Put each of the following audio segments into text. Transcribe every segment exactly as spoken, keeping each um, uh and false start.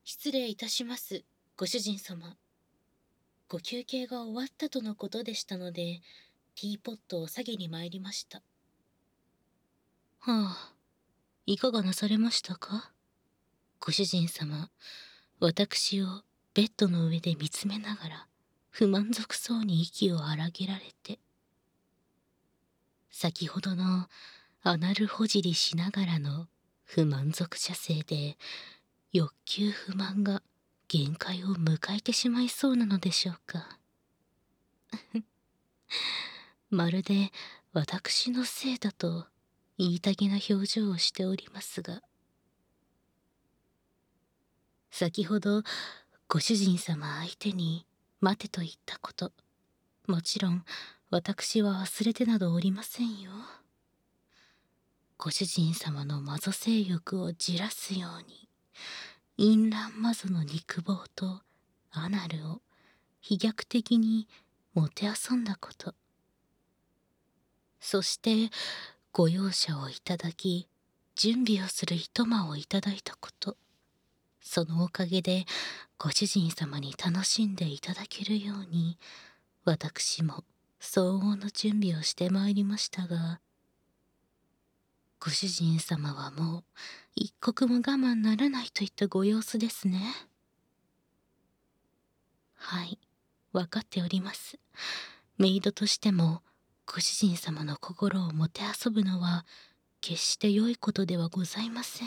失礼いたします、ご主人様。ご休憩が終わったとのことでしたので、ティーポットを下げに参りました。はあ、いかがなされましたか？ご主人様、私をベッドの上で見つめながら、不満足そうに息を荒げられて。先ほどのアナルほじりしながらの不満足射精で、欲求不満が限界を迎えてしまいそうなのでしょうか。まるで私のせいだと言いたげな表情をしておりますが、先ほどご主人様相手に待てと言ったこと、もちろん私は忘れてなどおりませんよ。ご主人様のマゾ性欲をじらすように、淫乱マゾの肉棒とアナルを飛躍的にもてあそんだこと、そしてご容赦をいただき、準備をする一間をいただいたこと、そのおかげでご主人様に楽しんでいただけるように、私も相応の準備をしてまいりましたが、ご主人様はもう一刻も我慢ならないといったご様子ですね。はい、わかっております。メイドとしてもご主人様の心をもてあそぶのは決して良いことではございません。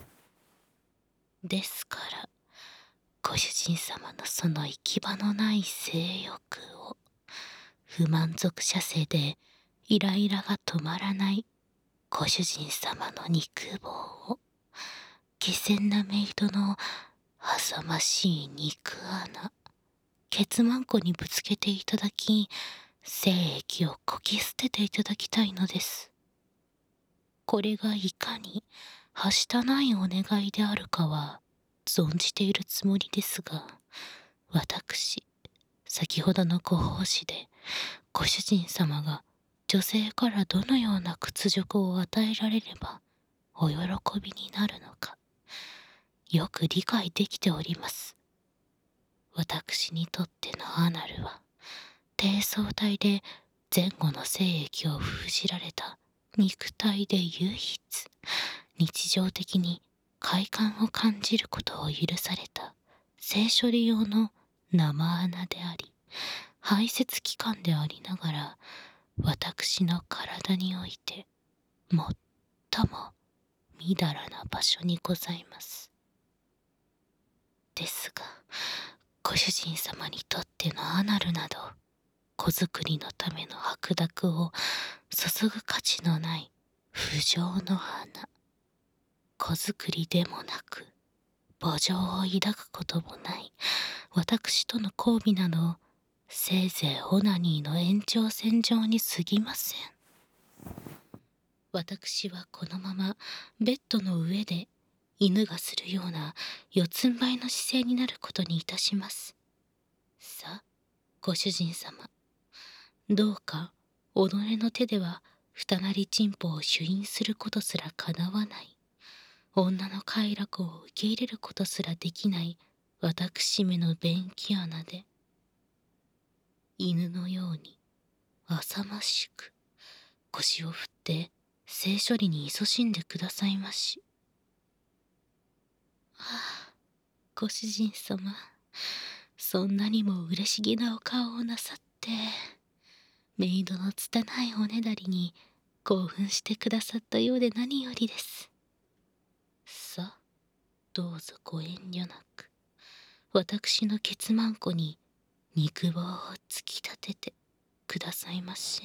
ですからご主人様のその行き場のない性欲を、不満足射精でイライラが止まらないご主人様の肉棒を、気仙なメイドの浅ましい肉穴、ケツマンコにぶつけていただき、精液をこき捨てていただきたいのです。これがいかにはしたないお願いであるかは存じているつもりですが、私、先ほどのご奉仕でご主人様が女性からどのような屈辱を与えられればお喜びになるのか、よく理解できております。私にとってのアナルは、低層体で前後の精液を封じられた肉体で唯一、日常的に快感を感じることを許された性処理用の生穴であり、排泄器官でありながら、私の体において最もみだらな場所にございます。ですが、ご主人様にとってのアナルなど、子作りのための白濁を注ぐ価値のない不浄の花。子作りでもなく、母情を抱くこともない私との交尾など、せいぜいオナニーの延長線上に過ぎません。私はこのままベッドの上で犬がするような四つん這いの姿勢になることにいたします。さあ、ご主人様、どうか己の手では二なりチンポを主飲することすらかなわない、女の快楽を受け入れることすらできない私めの便器穴で、犬のように浅ましく腰を振って性処理に勤しんでくださいまし。はあ、ご主人様、そんなにも嬉しげなお顔をなさって、メイドの拙いおねだりに興奮してくださったようで何よりです。さあ、どうぞご遠慮なく、私のケツマンコに肉棒を突き立ててくださいまし。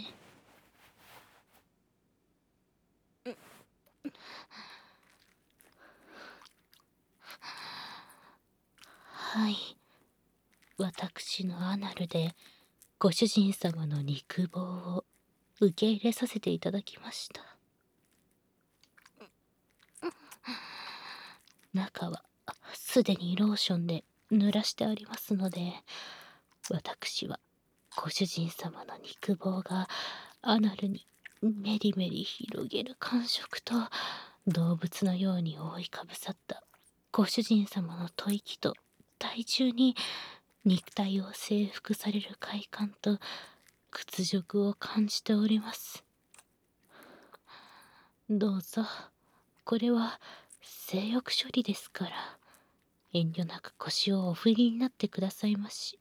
はい、私のアナルでご主人様の肉棒を受け入れさせていただきました。中はすでにローションで濡らしてありますので、私はご主人様の肉棒がアナルにメリメリ広げる感触と、動物のように覆いかぶさったご主人様の吐息と体重に肉体を征服される快感と屈辱を感じております。どうぞ、これは性欲処理ですから、遠慮なく腰をお振りになってくださいまし。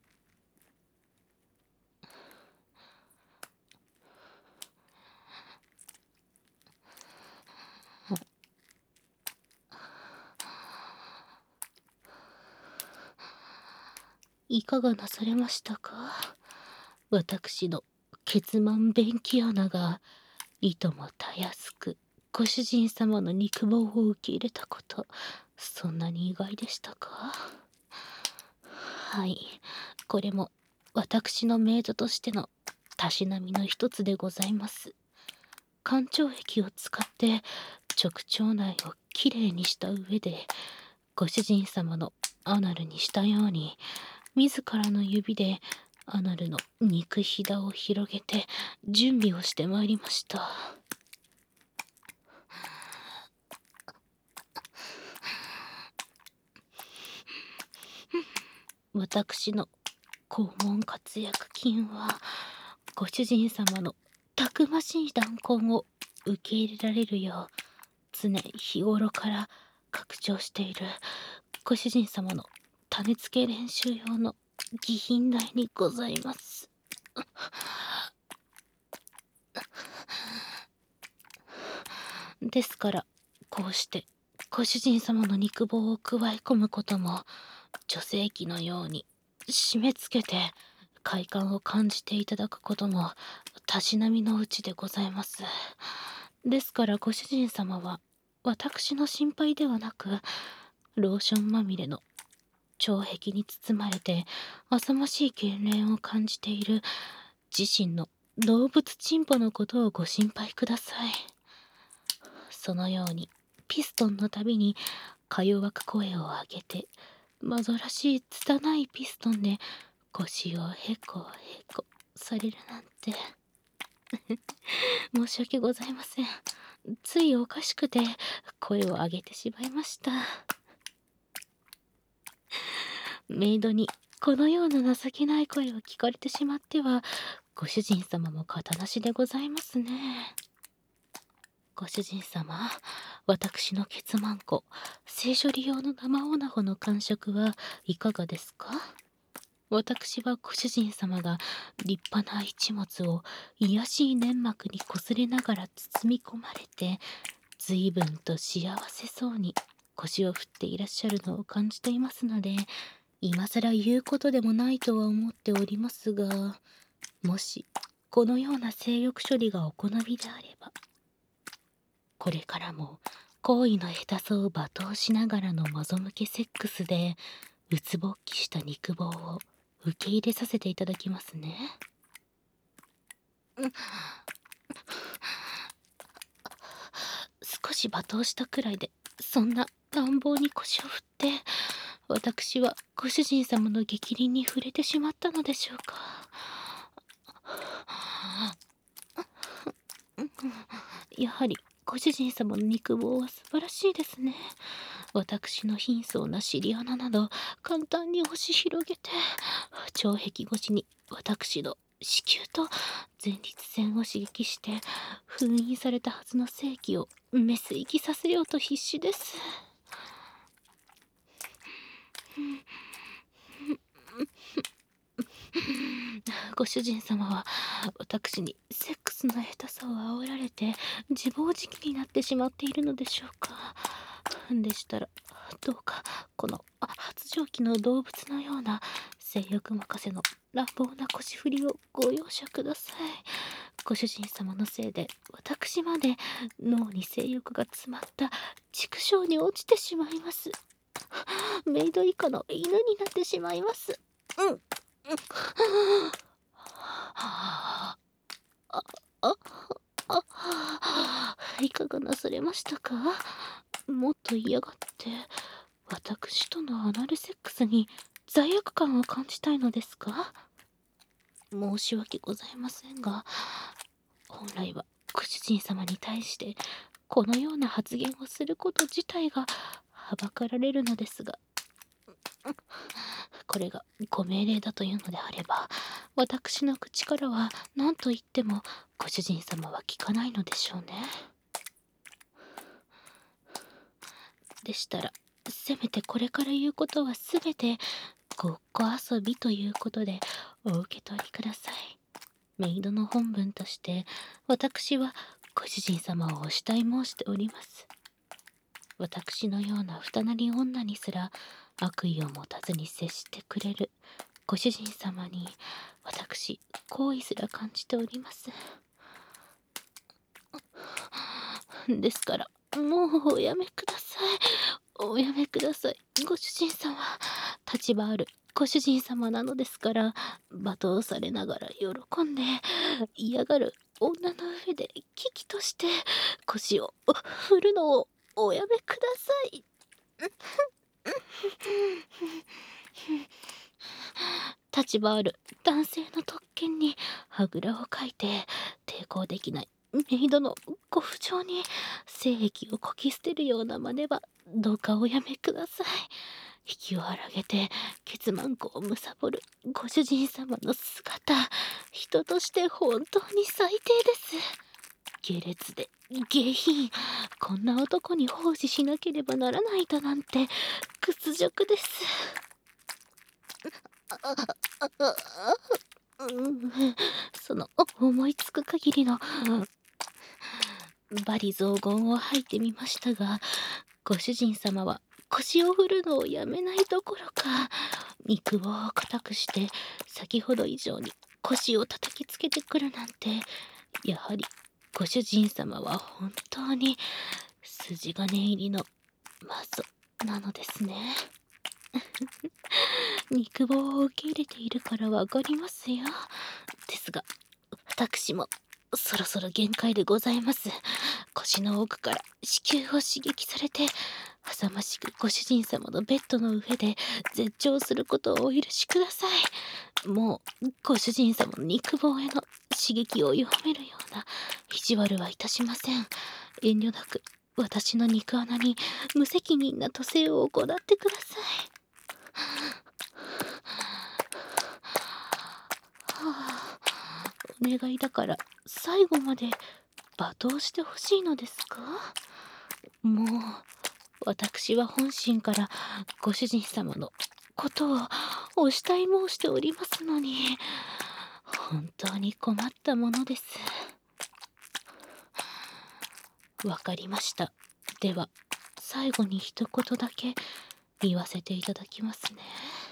いかがなされましたか？私の血満便器穴がいともたやすくご主人様の肉棒を受け入れたこと、そんなに意外でしたか？はい、これも私のメイドとしてのたしなみの一つでございます。肝腸液を使って直腸内をきれいにした上で、ご主人様のアナルにしたように自らの指でアナルの肉ひだを広げて準備をしてまいりました。私の肛門活躍筋はご主人様のたくましい弾痕を受け入れられるよう常日頃から拡張しているご主人様の種付け練習用の義品台にございます。ですからこうしてご主人様の肉棒を加え込むことも女性器のように締め付けて快感を感じていただくこともたしなみのうちでございます。ですからご主人様は私の心配ではなく、ローションまみれの腸壁に包まれて浅ましい痙攣を感じている自身の動物チンポのことをご心配ください。そのようにピストンのたびにか弱く声を上げて煩らしい拙いピストンで腰をへこへこされるなんて申し訳ございません。ついおかしくて声を上げてしまいました。メイドにこのような情けない声を聞かれてしまってはご主人様も形なしでございますね。ご主人様、私のケツマンコ性処理用の生オナホの感触はいかがですか？私はご主人様が立派な一物を卑しい粘膜にこすれながら包み込まれて随分と幸せそうに腰を振っていらっしゃるのを感じていますので、今更言うことでもないとは思っておりますが、もしこのような性欲処理がお好みであれば、これからも行為の下手さを罵倒しながらの望むけセックスでうつぼっきした肉棒を受け入れさせていただきますね。少し罵倒したくらいでそんな乱暴に腰を振って私はご主人様の逆鱗に触れてしまったのでしょうか。やはりご主人様の肉棒は素晴らしいですね。私の貧相な尻穴など簡単に押し広げて腸壁越しに私の子宮と前立腺を刺激して封印されたはずの性器をメス行きさせようと必死です。ご主人様は私にセックスの下手さを煽られて自暴自棄になってしまっているのでしょうか。でしたらどうかこの発情期の動物のような性欲任せの乱暴な腰振りをご容赦ください。ご主人様のせいで私まで脳に性欲が詰まった畜生に落ちてしまいます。メイド以下の犬になってしまいます。うん、うん、あああいかがなされましたか？もっと嫌がって私とのアナルセックスに罪悪感を感じたいのですか？申し訳ございませんが、本来はご主人様に対してこのような発言をすること自体がはばかられるのですが、これがご命令だというのであれば、私の口からは何と言ってもご主人様は聞かないのでしょうね。でしたら、せめてこれから言うことはすべてごっこ遊びということでお受け取りください。メイドの本分として私はご主人様をお慕い申しております。私のような二なり女にすら悪意を持たずに接してくれるご主人様に私好意すら感じております。ですからもうおやめください。おやめください。ご主人様、立場あるご主人様なのですから、罵倒されながら喜んで嫌がる女の上で危機として腰を振るのをおやめください。立場ある男性の特権にはぐらをかいて抵抗できないメイドのご不調に性癖をこき捨てるような真似はどうかおやめください。引きを荒げてケツマンコをむさぼるご主人様の姿、人として本当に最低です。下劣で下品、こんな男に奉仕しなければならないだなんて屈辱です。その思いつく限りの罵詈雑言を吐いてみましたが、ご主人様は腰を振るのをやめないどころか、肉棒を固くして先ほど以上に腰を叩きつけてくるなんて、やはりご主人様は本当に筋金入りのマゾなのですね。肉棒を受け入れているからわかりますよ。ですが私もそろそろ限界でございます。腰の奥から子宮を刺激されて浅ましくご主人様のベッドの上で絶頂することをお許しください。もうご主人様の肉棒への刺激を弱めるような意地悪はいたしません。遠慮なく私の肉穴に無責任な塗製を行ってください。はあ、お願いだから最後まで罵倒してほしいのですか？もう私は本心からご主人様のことをお慕い申しておりますのに、本当に困ったものです。わかりました。では最後に一言だけ言わせていただきますね。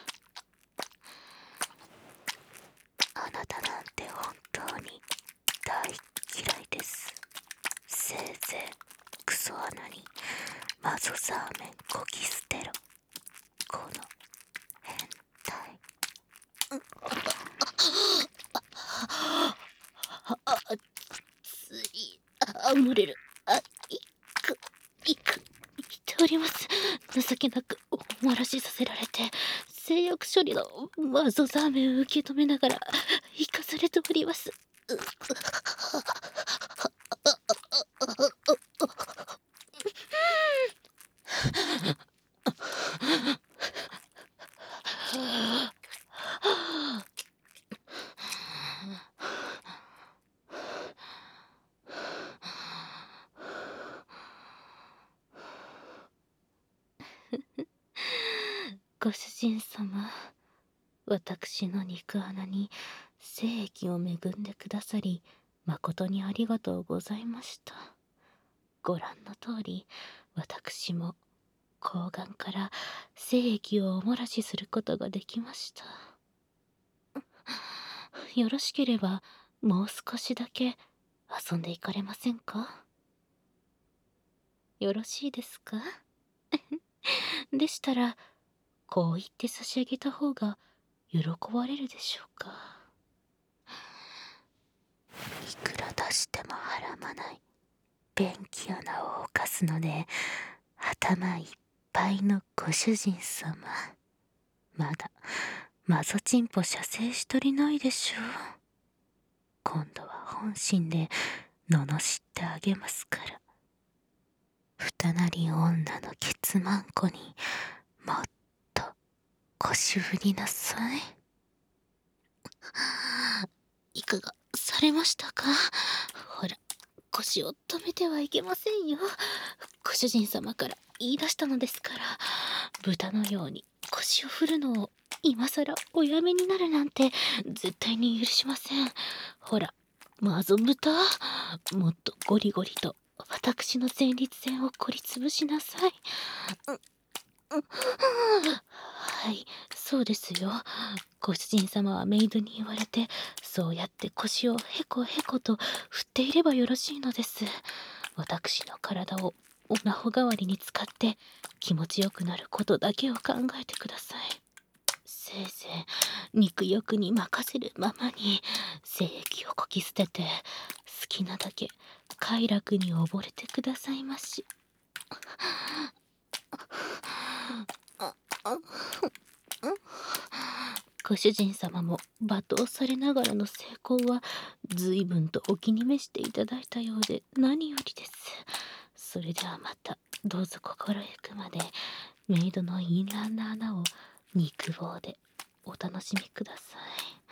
あなたなんて本当に大嫌いです。せいぜいクソ穴にマゾザーメンこき捨てろ、この変態。あつい、あ漏れる、あいくいく言っております。情けなくお漏らしさせられて性欲処理のマゾザーメンを受け止めながら生かされております。ご主人様、私の肉穴に精液を恵んでくださり誠にありがとうございました。ご覧の通り私も睾丸から精液をお漏らしすることができました。よろしければもう少しだけ遊んでいかれませんか？よろしいですか？でしたらこう言って差し上げた方が喜ばれるでしょうか。いくら出しても払まない便器穴を犯すので頭いっぱいのご主人様、まだマゾチンポ射精しとりないでしょう。今度は本心で罵ってあげますから。二なりり女のケツマンコにもっと腰振りなさい。いかがされましたか？ほら、腰を止めてはいけませんよ。ご主人様から言い出したのですから、豚のように腰を振るのを今さらおやめになるなんて絶対に許しません。ほら、マゾ豚、もっとゴリゴリと私の前立腺をこりつぶしなさい。はい、そうですよ。ご主人様はメイドに言われて、そうやって腰をへこへこと振っていればよろしいのです。私の体をおなほ代わりに使って気持ちよくなることだけを考えてください。せいぜい肉欲に任せるままに精液をこき捨てて好きなだけ快楽に溺れてくださいまし。ご主人様も罵倒されながらの成功は随分とお気に召していただいたようで何よりです。それではまたどうぞ心ゆくまでメイドの淫乱な穴を肉棒でお楽しみください。